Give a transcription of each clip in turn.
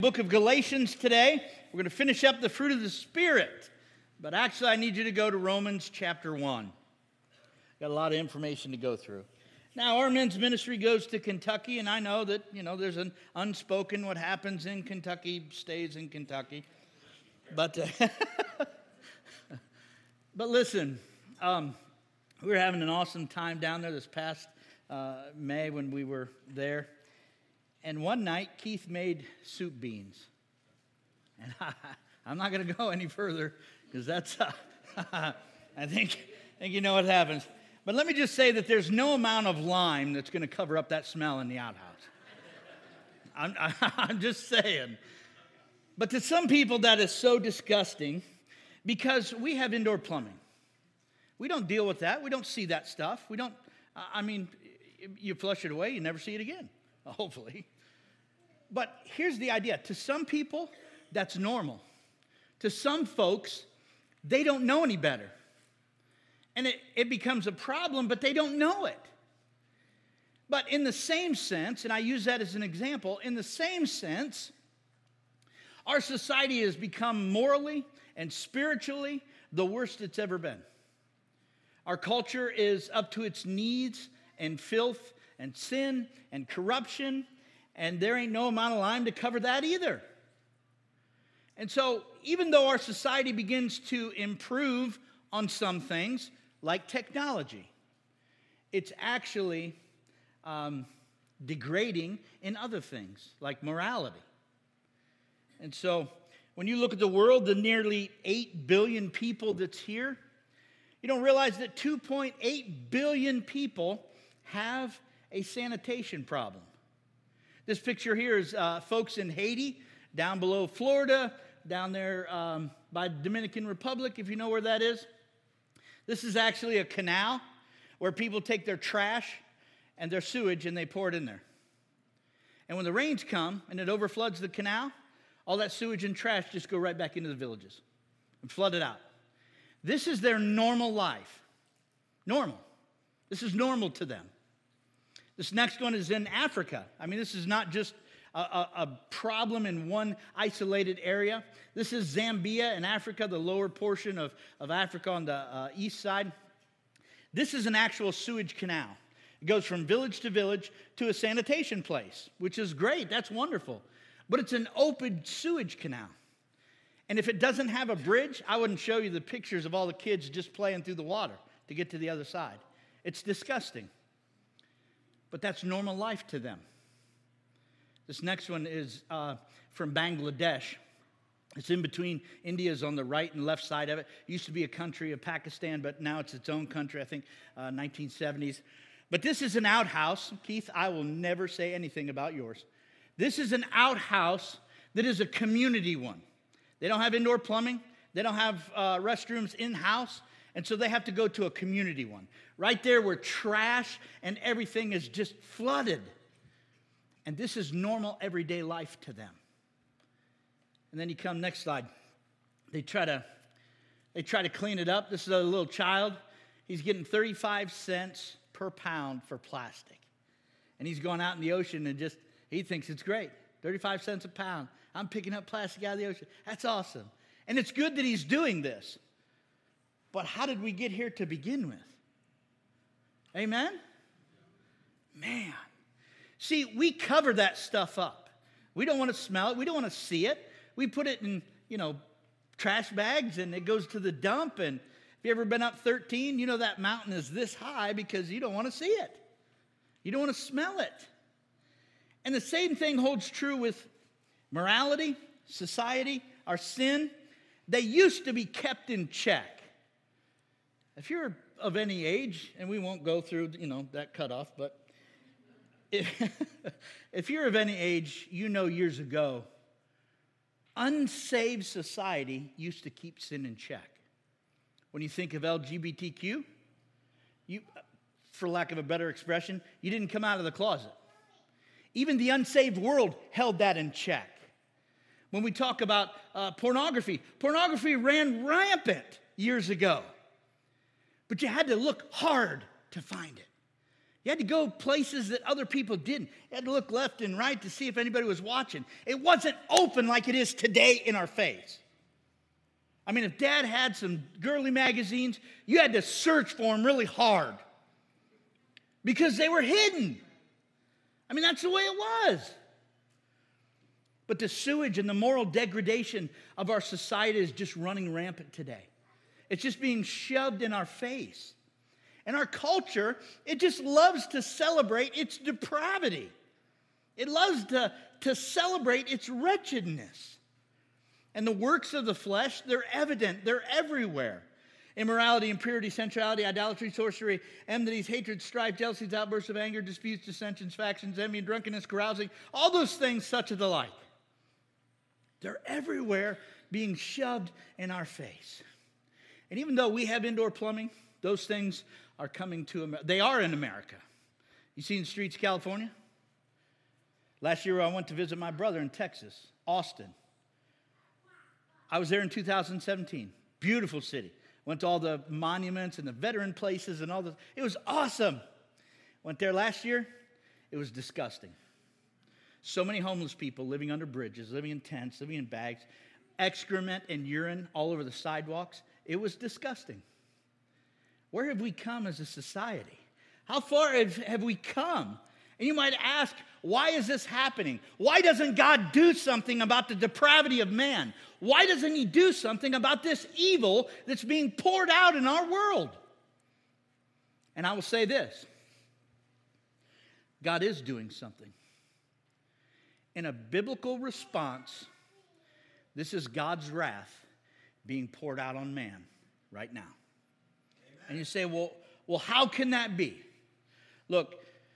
Book of Galatians today. We're going to finish up the fruit of the Spirit. But actually, I need you to go to Romans chapter 1. Got a lot of information to go through. Now, our men's ministry goes to Kentucky, and I know that, there's an unspoken what happens in Kentucky stays in Kentucky. But but listen, we were having an awesome time down there this past May when we were there. And one night, Keith made soup beans. And I'm not going to go any further because that's, I think you know what happens. But let me just say that there's no amount of lime that's going to cover up that smell in the outhouse. I'm just saying. But to some people, that is so disgusting because we have indoor plumbing. We don't deal with that. We don't see that stuff. We don't, you flush it away, you never see it again, hopefully. But here's the idea. To some people, that's normal. To some folks, they don't know any better. And it becomes a problem, but they don't know it. But in the same sense, and I use that as an example, in the same sense, our society has become morally and spiritually the worst it's ever been. Our culture is up to its knees in filth and sin and corruption, and there ain't no amount of lime to cover that either. And so, even though our society begins to improve on some things, like technology, it's actually degrading in other things, like morality. And so, when you look at the world, the nearly 8 billion people that's here, you don't realize that 2.8 billion people have a sanitation problem. This picture here is folks in Haiti, down below Florida, down there by Dominican Republic, if you know where that is. This is actually a canal where people take their trash and their sewage and they pour it in there. And when the rains come and it overfloods the canal, all that sewage and trash just go right back into the villages and flood it out. This is their normal life. Normal. This is normal to them. This next one is in Africa. This is not just a problem in one isolated area. This is Zambia in Africa, the lower portion of Africa on the east side. This is an actual sewage canal. It goes from village to village to a sanitation place, which is great. That's wonderful. But it's an open sewage canal. And if it doesn't have a bridge, I wouldn't show you the pictures of all the kids just playing through the water to get to the other side. It's disgusting. But that's normal life to them. This next one is from Bangladesh. It's in between India's on the right and left side of it. It used to be a country of Pakistan, but now it's its own country, I think, 1970s. But this is an outhouse. Keith, I will never say anything about yours. This is an outhouse that is a community one. They don't have indoor plumbing. They don't have restrooms in-house. And so they have to go to a community one. Right there where trash and everything is just flooded. And this is normal everyday life to them. And then you come next slide. They try to clean it up. This is a little child. He's getting 35 cents per pound for plastic. And he's going out in the ocean and he thinks it's great. 35 cents a pound. I'm picking up plastic out of the ocean. That's awesome. And it's good that he's doing this. But how did we get here to begin with? Amen? Man. See, we cover that stuff up. We don't want to smell it. We don't want to see it. We put it in, trash bags and it goes to the dump. And if you've ever been up 13, you know that mountain is this high because you don't want to see it. You don't want to smell it. And the same thing holds true with morality, society, our sin. They used to be kept in check. If you're of any age, and we won't go through, that cutoff, but if you're of any age, years ago, unsaved society used to keep sin in check. When you think of LGBTQ, for lack of a better expression, you didn't come out of the closet. Even the unsaved world held that in check. When we talk about pornography ran rampant years ago. But you had to look hard to find it. You had to go places that other people didn't. You had to look left and right to see if anybody was watching. It wasn't open like it is today in our face. I mean, if Dad had some girly magazines, you had to search for them really hard because they were hidden. I mean, that's the way it was. But the sewage and the moral degradation of our society is just running rampant today. It's just being shoved in our face. And our culture, it just loves to celebrate its depravity. It loves to celebrate its wretchedness. And the works of the flesh, they're evident. They're everywhere. Immorality, impurity, sensuality, idolatry, sorcery, enmities, hatred, strife, jealousies, outbursts of anger, disputes, dissensions, factions, envy, drunkenness, carousing, all those things such of the like. They're everywhere being shoved in our face. And even though we have indoor plumbing, those things are coming to America. They are in America. You seen the streets of California? Last year I went to visit my brother in Texas, Austin. I was there in 2017. Beautiful city. Went to all the monuments and the veteran places and all the. It was awesome. Went there last year. It was disgusting. So many homeless people living under bridges, living in tents, living in bags, excrement and urine all over the sidewalks. It was disgusting. Where have we come as a society? How far have we come? And you might ask, why is this happening? Why doesn't God do something about the depravity of man? Why doesn't he do something about this evil that's being poured out in our world? And I will say this. God is doing something. In a biblical response, this is God's wrath being poured out on man right now. Amen. And you say, well, how can that be? Look,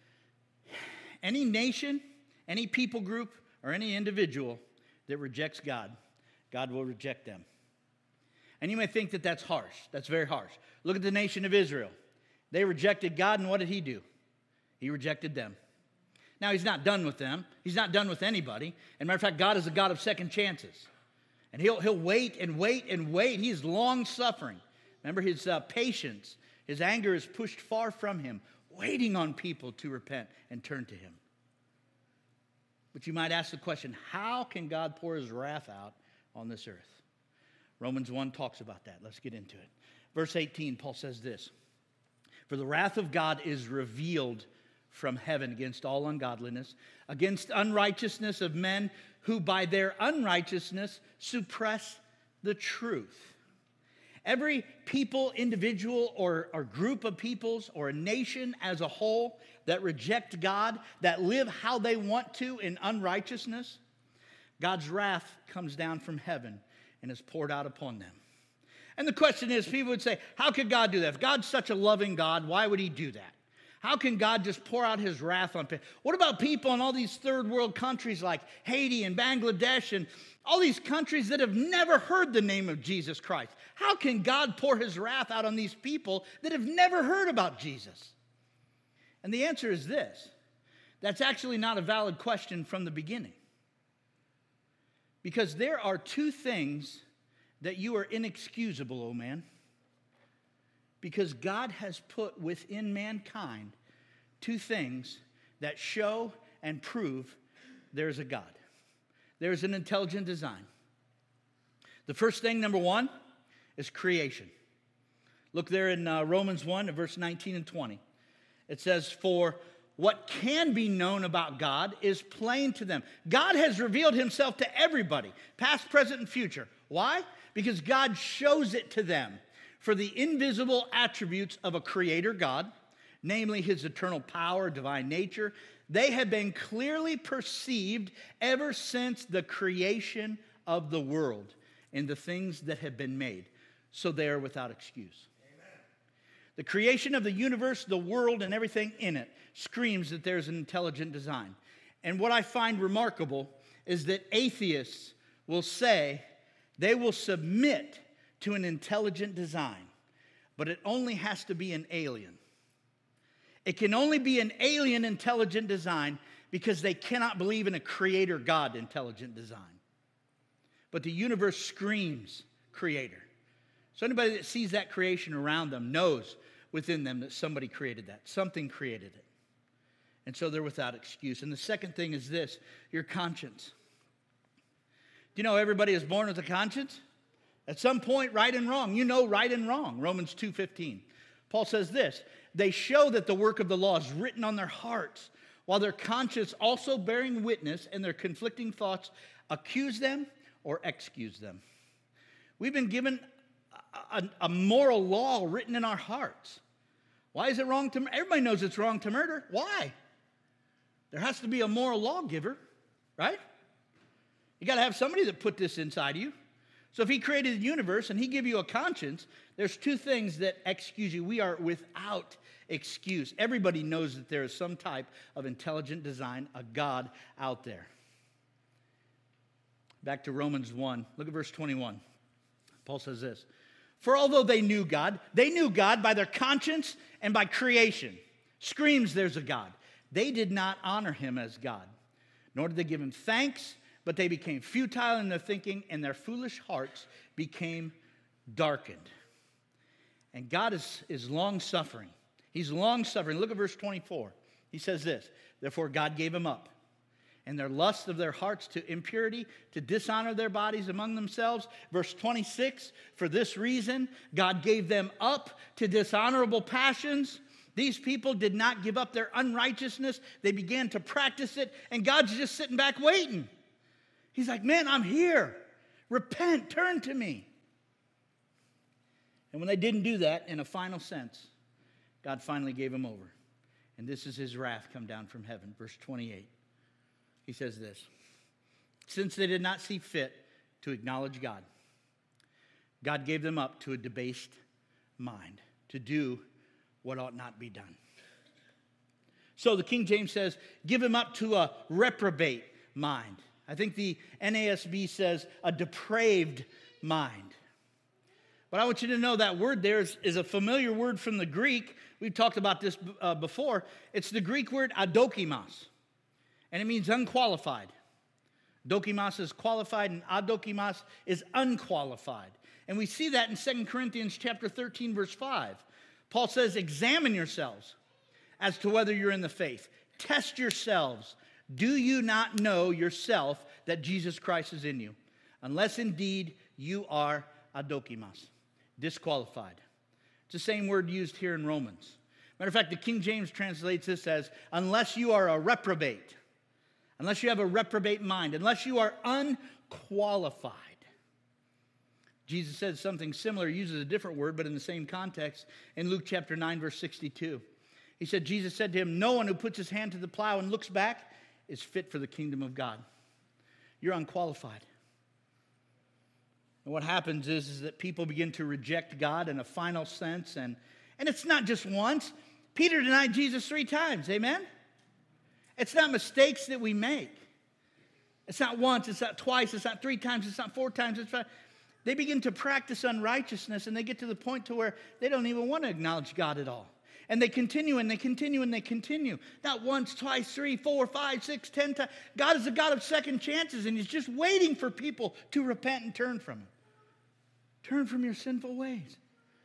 any nation, any people group, or any individual that rejects God, God will reject them. And you may think that that's harsh. That's very harsh. Look at the nation of Israel. They rejected God, and what did he do? He rejected them. Now, he's not done with them. He's not done with anybody. As a matter of fact, God is a God of second chances. And he'll wait and wait and wait. He's long-suffering. Remember his patience. His anger is pushed far from him, waiting on people to repent and turn to him. But you might ask the question, how can God pour his wrath out on this earth? Romans 1 talks about that. Let's get into it. Verse 18, Paul says this. For the wrath of God is revealed from heaven against all ungodliness, against unrighteousness of men who by their unrighteousness suppress the truth. Every people, individual, or group of peoples, or a nation as a whole that reject God, that live how they want to in unrighteousness, God's wrath comes down from heaven and is poured out upon them. And the question is, people would say, how could God do that? If God's such a loving God, why would he do that? How can God just pour out his wrath on people? What about people in all these third world countries like Haiti and Bangladesh and all these countries that have never heard the name of Jesus Christ? How can God pour his wrath out on these people that have never heard about Jesus? And the answer is this. That's actually not a valid question from the beginning. Because there are two things that you are inexcusable, oh man. Because God has put within mankind two things that show and prove there's a God. There's an intelligent design. The first thing, number one, is creation. Look there in Romans 1, verse 19 and 20. It says, for what can be known about God is plain to them. God has revealed himself to everybody, past, present, and future. Why? Because God shows it to them. For the invisible attributes of a creator God, namely his eternal power, divine nature, they have been clearly perceived ever since the creation of the world and the things that have been made. So they are without excuse. Amen. The creation of the universe, the world, and everything in it screams that there's an intelligent design. And what I find remarkable is that atheists will say they will submit to an intelligent design, but it only has to be an alien. It can only be an alien intelligent design because they cannot believe in a creator God intelligent design. But the universe screams creator. So anybody that sees that creation around them knows within them that somebody created that. Something created it. And so they're without excuse. And the second thing is this, your conscience. Do you know everybody is born with a conscience? At some point, right and wrong. You know right and wrong. Romans 2:15. Paul says this, they show that the work of the law is written on their hearts, while their conscience also bearing witness and their conflicting thoughts accuse them or excuse them. We've been given a moral law written in our hearts. Why is it wrong to murder? Everybody knows it's wrong to murder. Why? There has to be a moral lawgiver, right? You got to have somebody that put this inside of you. So if he created the universe and he give you a conscience, there's two things that excuse you. We are without excuse. Everybody knows that there is some type of intelligent design, a God out there. Back to Romans 1. Look at verse 21. Paul says this, for although they knew God by their conscience and by creation. Screams there's a God. They did not honor him as God, nor did they give him thanks, but they became futile in their thinking, and their foolish hearts became darkened. And God is long-suffering. He's long-suffering. Look at verse 24. He says this, therefore God gave him up, and their lust of their hearts to impurity, to dishonor their bodies among themselves. Verse 26, for this reason, God gave them up to dishonorable passions. These people did not give up their unrighteousness. They began to practice it, and God's just sitting back waiting. He's like, man, I'm here. Repent, turn to me. And when they didn't do that, in a final sense, God finally gave them over. And this is his wrath come down from heaven. Verse 28. He says this, since they did not see fit to acknowledge God, God gave them up to a debased mind to do what ought not be done. So the King James says, give him up to a reprobate mind. I think the NASB says a depraved mind. But I want you to know that word there is a familiar word from the Greek. We've talked about this before. It's the Greek word adokimos. And it means unqualified. Dokimos is qualified and adokimos is unqualified. And we see that in 2 Corinthians chapter 13, verse 5. Paul says, examine yourselves as to whether you're in the faith. Test yourselves. Do you not know yourself that Jesus Christ is in you? Unless indeed you are adokimos, disqualified. It's the same word used here in Romans. Matter of fact, the King James translates this as, unless you are a reprobate. Unless you have a reprobate mind, unless you are unqualified. Jesus said something similar, uses a different word, but in the same context, in Luke chapter 9, verse 62. He said, Jesus said to him, no one who puts his hand to the plow and looks back is fit for the kingdom of God. You're unqualified. And what happens is that people begin to reject God in a final sense, and it's not just once. Peter denied Jesus 3 times, amen? It's not mistakes that we make. It's not once, it's not twice, it's not 3 times, it's not 4 times. They begin to practice unrighteousness, and they get to the point to where they don't even want to acknowledge God at all. And they continue, and they continue, and they continue. Not once, twice, 3, 4, 5, 6, 10 times. God is a God of second chances, and he's just waiting for people to repent and turn from him. Turn from your sinful ways.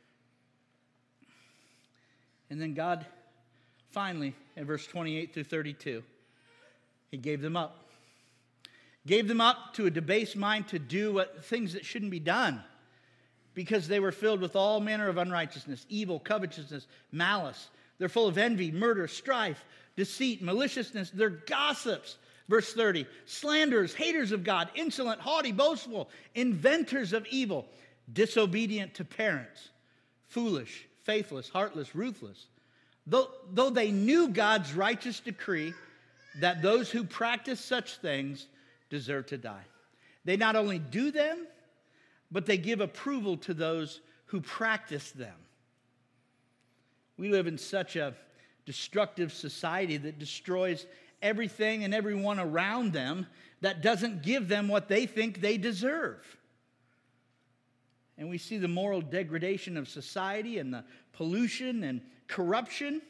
And then God, finally, in verse 28 through 32, he gave them up. Gave them up to a debased mind to do things that shouldn't be done, because they were filled with all manner of unrighteousness, evil, covetousness, malice. They're full of envy, murder, strife, deceit, maliciousness. They're gossips. Verse 30, slanderers, haters of God, insolent, haughty, boastful, inventors of evil, disobedient to parents, foolish, faithless, heartless, ruthless. Though they knew God's righteous decree that those who practice such things deserve to die. They not only do them, but they give approval to those who practice them. We live in such a destructive society that destroys everything and everyone around them, that doesn't give them what they think they deserve. And we see the moral degradation of society and the pollution and corruption.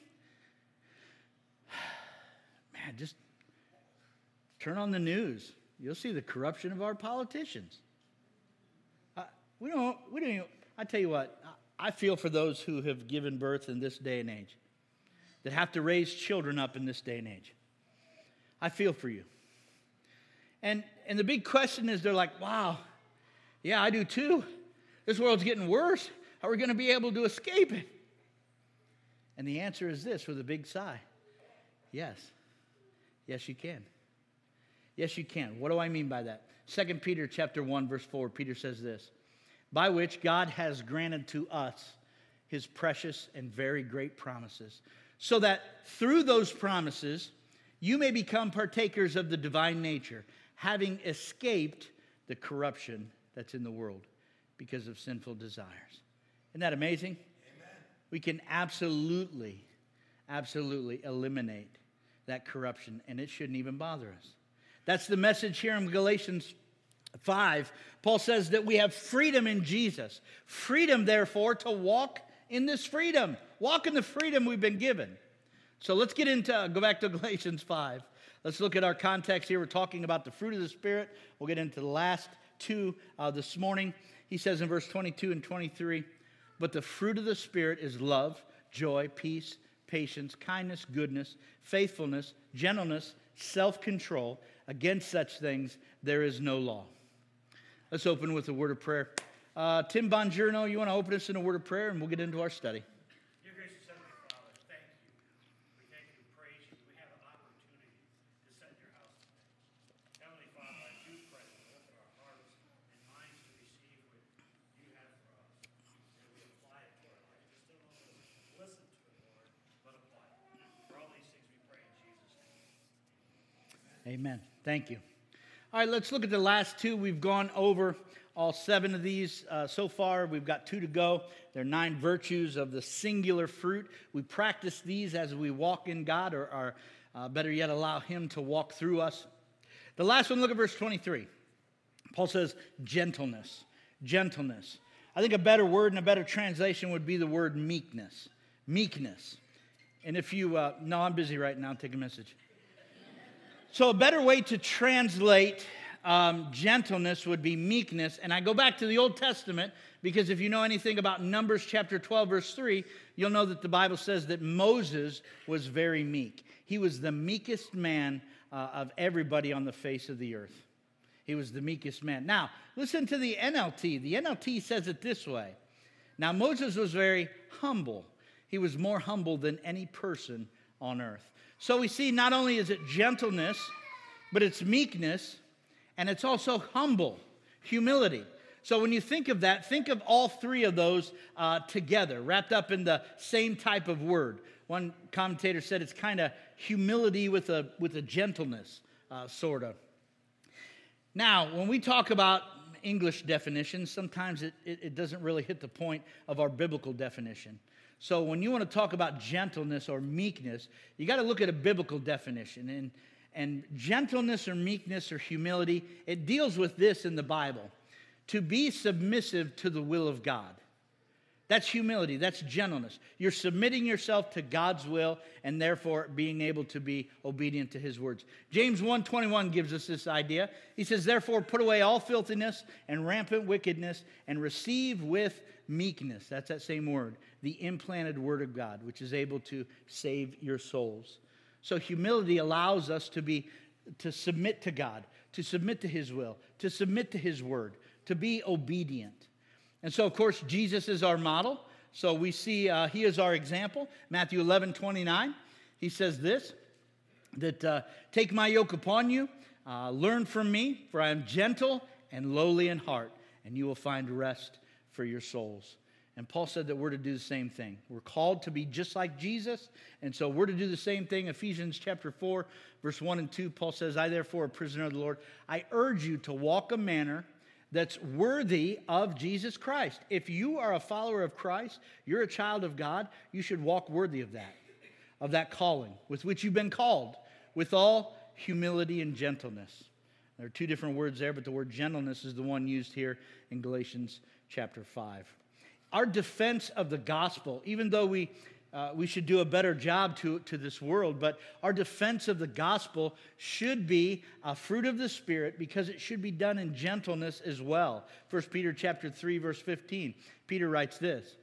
Man, just turn on the news. You'll see the corruption of our politicians. We don't even, I tell you what, I feel for those who have given birth in this day and age. that have to raise children up in this day and age. I feel for you. And the big question is, they're like, wow, yeah, I do too. This world's getting worse. How are we going to be able to escape it? And the answer is this with a big sigh. Yes. Yes, you can. Yes, you can. What do I mean by that? 2 Peter chapter 1, verse 4, Peter says this, by which God has granted to us his precious and very great promises, so that through those promises you may become partakers of the divine nature, having escaped the corruption that's in the world because of sinful desires. Isn't that amazing? Amen. We can absolutely eliminate that corruption, and it shouldn't even bother us. That's the message here in Galatians 5. Paul says that we have freedom in Jesus. Freedom, therefore, to walk in this freedom. Walk in the freedom we've been given. So let's go back to Galatians 5. Let's look at our context here. We're talking about the fruit of the Spirit. We'll get into the last two this morning. He says in verse 22 and 23, but the fruit of the Spirit is love, joy, peace, patience, kindness, goodness, faithfulness, gentleness, self-control. Against such things there is no law. Let's open with a word of prayer. Tim Bongiorno, you want to open us in a word of prayer, and we'll get into our study. Dear gracious Heavenly Father, thank you. We thank you and praise you. We have an opportunity to sit in your house today. Heavenly Father, I do pray that you open our hearts and minds to receive what you have for us. And we apply it to our life. Just don't only listen to it, Lord, but apply it. For all these things we pray in Jesus' name. Amen. Thank you. All right, let's look at the last two. We've gone over all 7 of these so far. We've got 2 to go. There are 9 virtues of the singular fruit. We practice these as we walk in God, or better yet, allow him to walk through us. The last one, look at verse 23. Paul says gentleness. Gentleness. I think a better word and a better translation would be the word meekness. Meekness. And if you, no, I'm busy right now. Take a message. So a better way to translate gentleness would be meekness. And I go back to the Old Testament because if you know anything about Numbers chapter 12, verse 3, you'll know that the Bible says that Moses was very meek. He was the meekest man of everybody on the face of the earth. He was the meekest man. Now, listen to the NLT. The NLT says it this way. Now, Moses was very humble. He was more humble than any person on earth. So we see not only is it gentleness, but it's meekness, and it's also humble, humility. So when you think of that, think of all 3 of those together, wrapped up in the same type of word. One commentator said it's kind of humility with a gentleness, sort of. Now, when we talk about English definitions, sometimes it doesn't really hit the point of our biblical definition. So when you want to talk about gentleness or meekness, you got to look at a biblical definition. And gentleness or meekness or humility, it deals with this in the Bible. To be submissive to the will of God. That's humility. That's gentleness. You're submitting yourself to God's will and therefore being able to be obedient to his words. James 1:21 gives us this idea. He says, therefore put away all filthiness and rampant wickedness and receive with meekness. That's that same word. The implanted word of God, which is able to save your souls. So humility allows us to submit to God, to submit to his will, to submit to his word, to be obedient. And so, of course, Jesus is our model. So we see he is our example. Matthew 11:29, he says this, that take my yoke upon you, learn from me, for I am gentle and lowly in heart, and you will find rest for your souls. And Paul said that we're to do the same thing. We're called to be just like Jesus, and so we're to do the same thing. Ephesians chapter 4, verse 1 and 2, Paul says, I therefore, a prisoner of the Lord, I urge you to walk a manner that's worthy of Jesus Christ. If you are a follower of Christ, you're a child of God, you should walk worthy of that calling with which you've been called, with all humility and gentleness. There are 2 different words there, but the word gentleness is the one used here in Galatians chapter 5. Our defense of the gospel, even though we should do a better job to this world, but our defense of the gospel should be a fruit of the Spirit because it should be done in gentleness as well. 1 Peter chapter 3, verse 15, Peter writes this,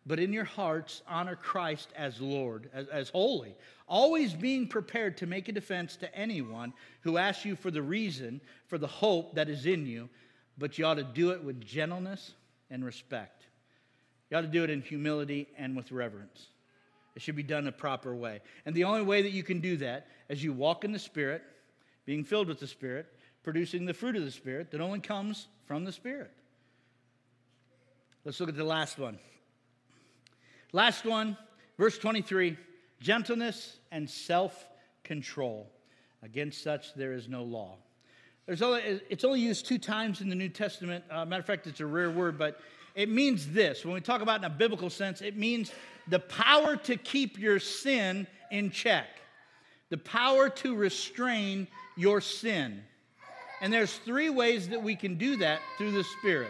but in your hearts honor Christ as Lord, as holy, always being prepared to make a defense to anyone who asks you for the reason for the hope that is in you, but you ought to do it with gentleness and respect. You ought to do it in humility and with reverence. It should be done a proper way. And the only way that you can do that is you walk in the Spirit, being filled with the Spirit, producing the fruit of the Spirit that only comes from the Spirit. Let's look at the last one. Last one, verse 23, gentleness and self-control. Against such there is no law. It's only used 2 times in the New Testament. Matter of fact, it's a rare word, but it means this. When we talk about it in a biblical sense, it means the power to keep your sin in check. The power to restrain your sin. And there's 3 ways that we can do that through the Spirit.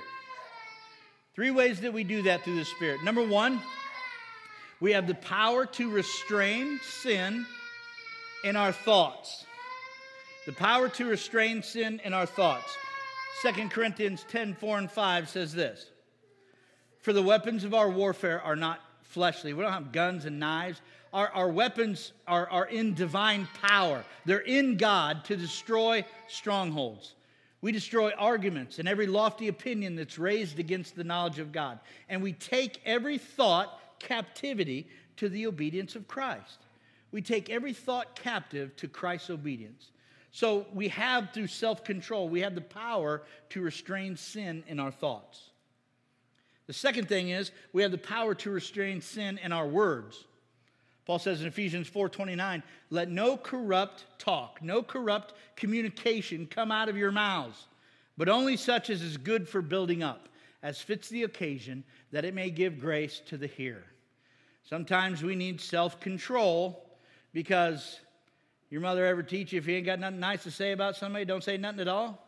3 ways that we do that through the Spirit. Number 1, we have the power to restrain sin in our thoughts. The power to restrain sin in our thoughts. 2 Corinthians 10:4 and 5 says this. For the weapons of our warfare are not fleshly. We don't have guns and knives. Our weapons are in divine power. They're in God to destroy strongholds. We destroy arguments and every lofty opinion that's raised against the knowledge of God. And we take every thought captivity to the obedience of Christ. We take every thought captive to Christ's obedience. So we have, through self-control, we have the power to restrain sin in our thoughts. The second thing is we have the power to restrain sin in our words. Paul says in Ephesians 4:29, let no corrupt talk, no corrupt communication come out of your mouths, but only such as is good for building up, as fits the occasion, that it may give grace to the hearer. Sometimes we need self-control because your mother ever teach you if you ain't got nothing nice to say about somebody, don't say nothing at all?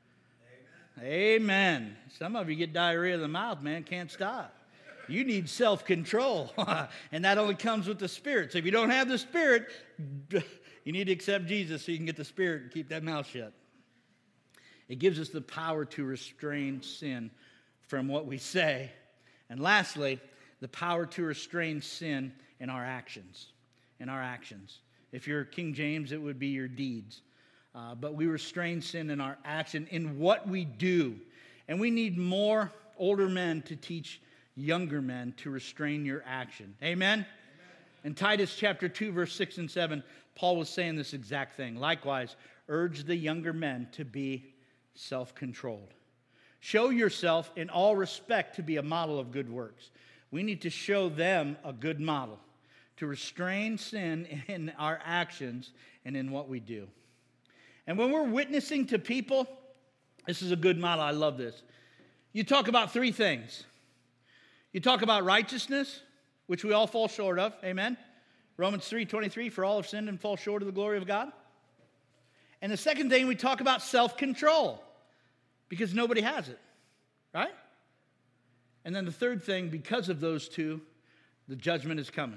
Amen. Some of you get diarrhea of the mouth, man, can't stop. You need self-control, and that only comes with the Spirit. So if you don't have the Spirit, you need to accept Jesus so you can get the Spirit and keep that mouth shut. It gives us the power to restrain sin from what we say. And lastly, the power to restrain sin in our actions. In our actions. If you're King James, it would be your deeds. But we restrain sin in our action, in what we do. And we need more older men to teach younger men to restrain your action. Amen? Amen? In Titus chapter 2, verse 6 and 7, Paul was saying this exact thing. Likewise, urge the younger men to be self-controlled. Show yourself in all respect to be a model of good works. We need to show them a good model, to restrain sin in our actions and in what we do. And when we're witnessing to people, this is a good model. I love this. You talk about 3 things. You talk about righteousness, which we all fall short of. Amen? Romans 3:23, for all have sinned and fall short of the glory of God. And the second thing, we talk about self-control, because nobody has it, right? And then the third thing, because of those 2, the judgment is coming.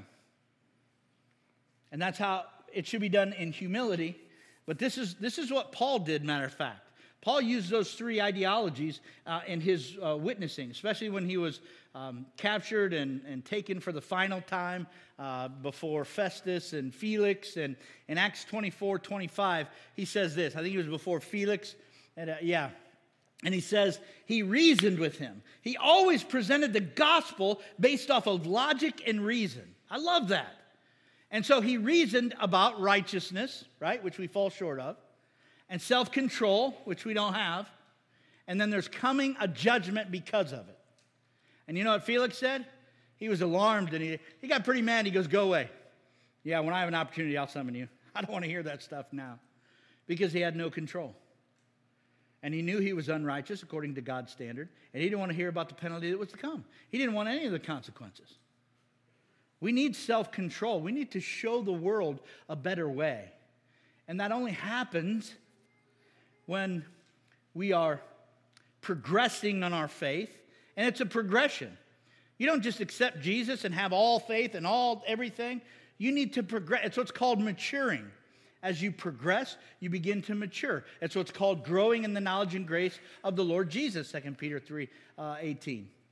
And that's how it should be done in humility. But this is what Paul did, matter of fact. Paul used those 3 ideologies in his witnessing, especially when he was captured and taken for the final time before Festus and Felix. And in Acts 24:25, he says this. I think he was before Felix. And he says he reasoned with him. He always presented the gospel based off of logic and reason. I love that. And so he reasoned about righteousness, right, which we fall short of, and self-control, which we don't have, and then there's coming a judgment because of it. And you know what Felix said? He was alarmed, and he got pretty mad. He goes, go away. Yeah, when I have an opportunity, I'll summon you. I don't want to hear that stuff now, because he had no control. And he knew he was unrighteous according to God's standard, and he didn't want to hear about the penalty that was to come. He didn't want any of the consequences. We need self-control. We need to show the world a better way. And that only happens when we are progressing on our faith, and it's a progression. You don't just accept Jesus and have all faith and all everything. You need to progress. It's what's called maturing. As you progress, you begin to mature. It's what's called growing in the knowledge and grace of the Lord Jesus, 2 Peter 3:18.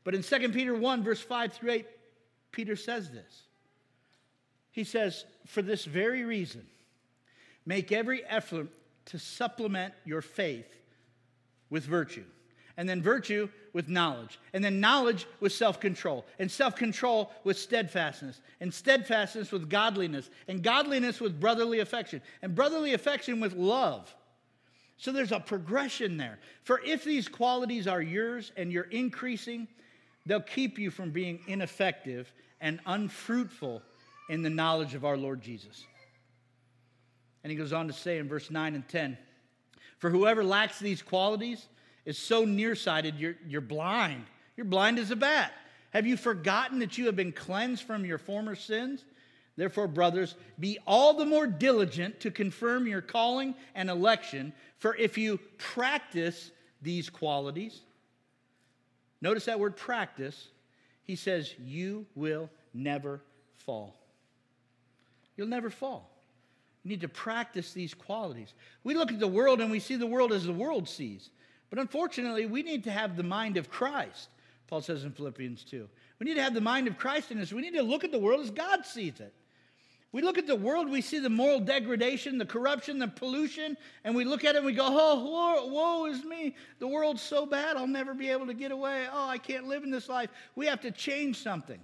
But in 2 Peter 1, verse 5 through 8, Peter says this. He says, for this very reason, make every effort to supplement your faith with virtue. And then virtue with knowledge. And then knowledge with self-control. And self-control with steadfastness. And steadfastness with godliness. And godliness with brotherly affection. And brotherly affection with love. So there's a progression there. For if these qualities are yours and you're increasing, they'll keep you from being ineffective and unfruitful in the knowledge of our Lord Jesus. And he goes on to say in verse 9 and 10, for whoever lacks these qualities is so nearsighted, you're blind. You're blind as a bat. Have you forgotten that you have been cleansed from your former sins? Therefore, brothers, be all the more diligent to confirm your calling and election, for if you practice these qualities, notice that word practice, he says, you will never fall. You'll never fall. You need to practice these qualities. We look at the world and we see the world as the world sees. But unfortunately, we need to have the mind of Christ, Paul says in Philippians 2. We need to have the mind of Christ in us. We need to look at the world as God sees it. We look at the world, we see the moral degradation, the corruption, the pollution, and we look at it and we go, oh, woe is me. The world's so bad, I'll never be able to get away. Oh, I can't live in this life. We have to change something.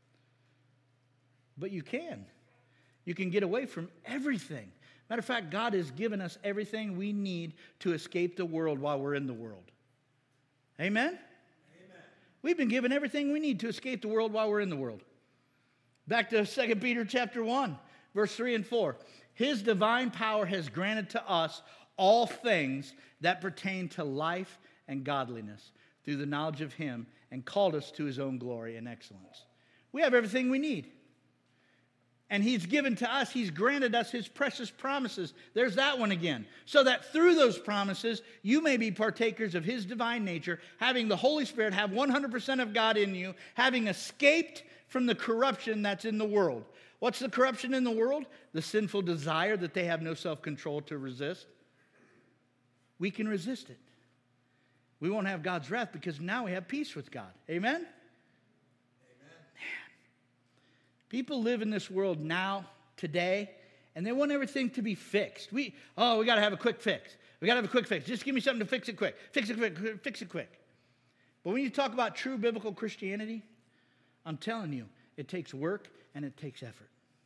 But you can. You can get away from everything. Matter of fact, God has given us everything we need to escape the world while we're in the world. Amen? Amen. We've been given everything we need to escape the world while we're in the world. Back to 2 Peter chapter 1, verse 3 and 4. His divine power has granted to us all things that pertain to life and godliness through the knowledge of him, and called us to his own glory and excellence. We have everything we need. And he's given to us, he's granted us his precious promises. There's that one again. So that through those promises, you may be partakers of his divine nature, having the Holy Spirit have 100% of God in you, having escaped from the corruption that's in the world. What's the corruption in the world? The sinful desire that they have no self-control to resist. We can resist it. We won't have God's wrath because now we have peace with God. Amen? People live in this world now, today, and they want everything to be fixed. We got to have a quick fix. We got to have a quick fix. Just give me something to fix it quick. Fix it quick. Fix it quick. But when you talk about true biblical Christianity, I'm telling you, it takes work and it takes effort.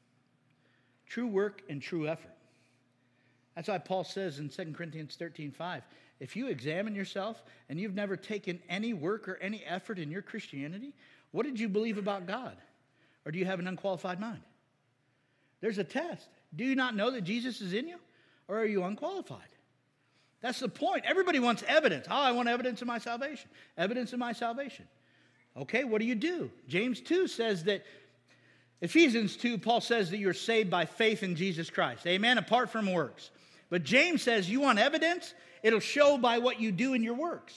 True work and true effort. That's why Paul says in 2 Corinthians 13:5, if you examine yourself and you've never taken any work or any effort in your Christianity, what did you believe about God? Or do you have an unqualified mind? There's a test. Do you not know that Jesus is in you? Or are you unqualified? That's the point. Everybody wants evidence. I want evidence of my salvation. Evidence of my salvation. Okay, what do? James 2 says that, Ephesians 2, Paul says that you're saved by faith in Jesus Christ. Amen, apart from works. But James says you want evidence? It'll show by what you do in your works.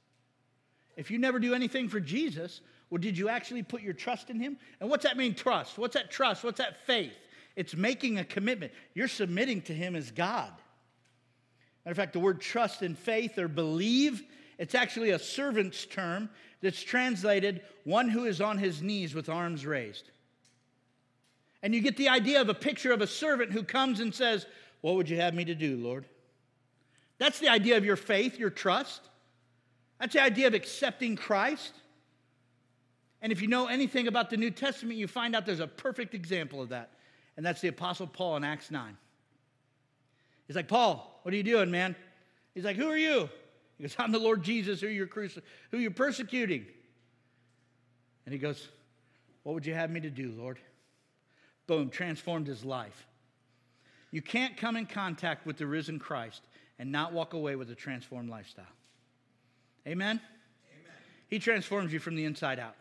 If you never do anything for Jesus, well, did you actually put your trust in him? And what's that mean, trust? What's that trust? What's that faith? It's making a commitment. You're submitting to him as God. Matter of fact, the word trust and faith or believe, it's actually a servant's term that's translated one who is on his knees with arms raised. And you get the idea of a picture of a servant who comes and says, what would you have me to do, Lord? That's the idea of your faith, your trust. That's the idea of accepting Christ. And if you know anything about the New Testament, you find out there's a perfect example of that. And that's the Apostle Paul in Acts 9. He's like, Paul, what are you doing, man? He's like, who are you? He goes, I'm the Lord Jesus who you're persecuting. And he goes, what would you have me to do, Lord? Boom, transformed his life. You can't come in contact with the risen Christ and not walk away with a transformed lifestyle. Amen? Amen. He transforms you from the inside out.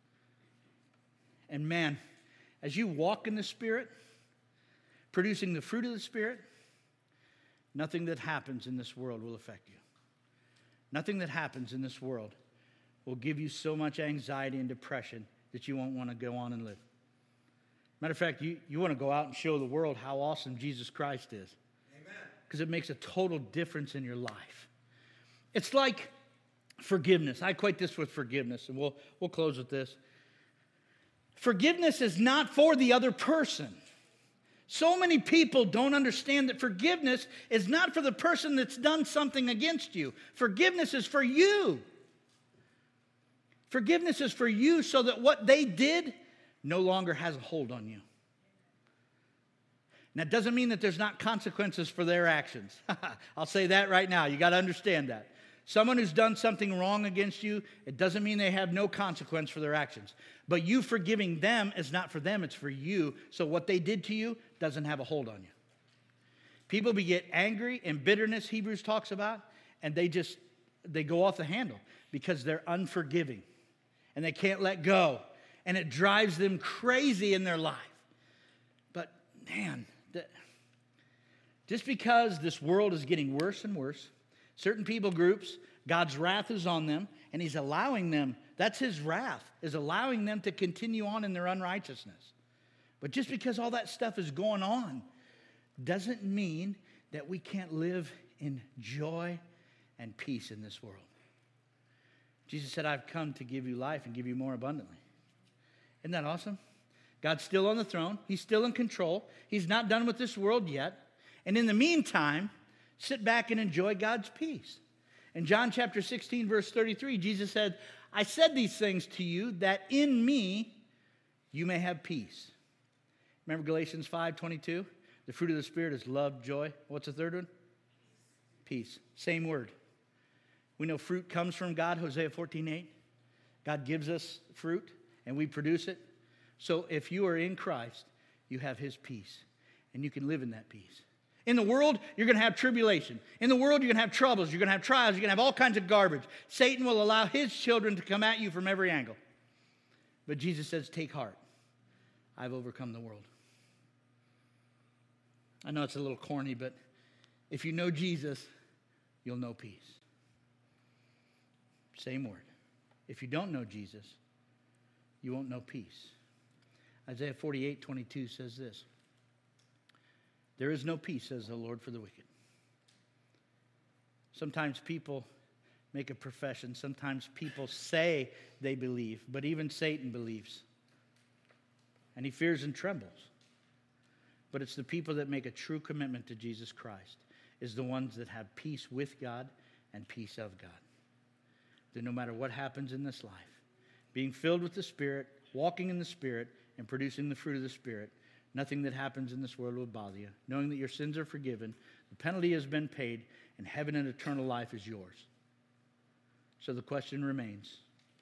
And man, as you walk in the Spirit, producing the fruit of the Spirit, nothing that happens in this world will affect you. Nothing that happens in this world will give you so much anxiety and depression that you won't want to go on and live. Matter of fact, you want to go out and show the world how awesome Jesus Christ is. Amen. Because it makes a total difference in your life. It's like Forgiveness. I equate this with forgiveness, and we'll close with this. Forgiveness is not for the other person. So many people don't understand that forgiveness is not for the person that's done something against you. Forgiveness is for you. Forgiveness is for you so that what they did no longer has a hold on you. Now, it doesn't mean that there's not consequences for their actions. I'll say that right now. You got to understand that. Someone who's done something wrong against you, it doesn't mean they have no consequence for their actions. But you forgiving them is not for them, it's for you. So what they did to you doesn't have a hold on you. People get angry and bitterness, Hebrews talks about, and they go off the handle because they're unforgiving. And they can't let go. And it drives them crazy in their life. But man, just because this world is getting worse and worse, certain people groups, God's wrath is on them, and he's allowing them, that's his wrath, is allowing them to continue on in their unrighteousness. But just because all that stuff is going on doesn't mean that we can't live in joy and peace in this world. Jesus said, I've come to give you life and give you more abundantly. Isn't that awesome? God's still on the throne. He's still in control. He's not done with this world yet. And in the meantime, sit back and enjoy God's peace. In John chapter 16, verse 33, Jesus said, I said these things to you that in me you may have peace. Remember Galatians 5:22? The fruit of the Spirit is love, joy. What's the third one? Peace. Same word. We know fruit comes from God, Hosea 14:8. God gives us fruit and we produce it. So if you are in Christ, you have his peace and you can live in that peace. In the world, you're going to have tribulation. In the world, you're going to have troubles. You're going to have trials. You're going to have all kinds of garbage. Satan will allow his children to come at you from every angle. But Jesus says, take heart. I've overcome the world. I know it's a little corny, but if you know Jesus, you'll know peace. Same word. If you don't know Jesus, you won't know peace. Isaiah 48:22 says this. There is no peace, says the Lord, for the wicked. Sometimes people make a profession. Sometimes people say they believe, but even Satan believes. And he fears and trembles. But it's the people that make a true commitment to Jesus Christ is the ones that have peace with God and peace of God. That no matter what happens in this life, being filled with the Spirit, walking in the Spirit, and producing the fruit of the Spirit, nothing that happens in this world will bother you. Knowing that your sins are forgiven, the penalty has been paid, and heaven and eternal life is yours. So the question remains,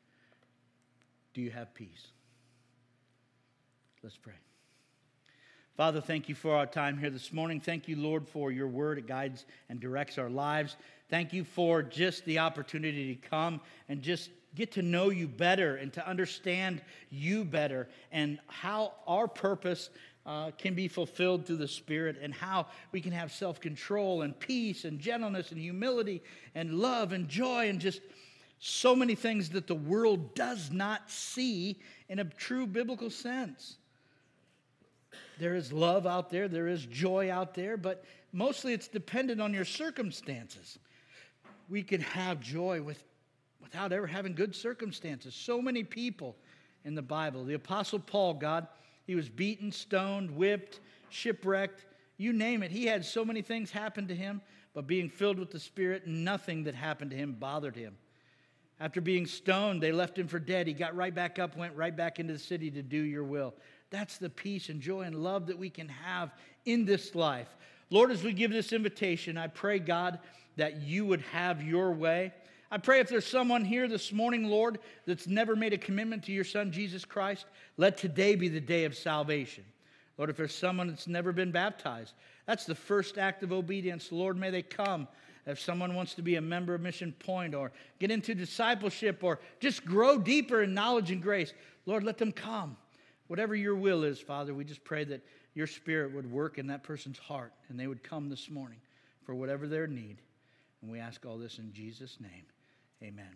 do you have peace? Let's pray. Father, thank you for our time here this morning. Thank you, Lord, for your word. It guides and directs our lives. Thank you for just the opportunity to come and just get to know you better and to understand you better and how our purpose can be fulfilled through the Spirit and how we can have self-control and peace and gentleness and humility and love and joy and just so many things that the world does not see in a true biblical sense. There is love out there, there is joy out there, but mostly it's dependent on your circumstances. We can have joy without ever having good circumstances. So many people in the Bible. The Apostle Paul, God, he was beaten, stoned, whipped, shipwrecked, you name it. He had so many things happen to him, but being filled with the Spirit, nothing that happened to him bothered him. After being stoned, they left him for dead. He got right back up, went right back into the city to do your will. That's the peace and joy and love that we can have in this life. Lord, as we give this invitation, I pray, God, that you would have your way. I pray if there's someone here this morning, Lord, that's never made a commitment to your Son, Jesus Christ, let today be the day of salvation. Lord, if there's someone that's never been baptized, that's the first act of obedience. Lord, may they come. If someone wants to be a member of Mission Point or get into discipleship or just grow deeper in knowledge and grace, Lord, let them come. Whatever your will is, Father, we just pray that your Spirit would work in that person's heart and they would come this morning for whatever their need. And we ask all this in Jesus' name. Amen.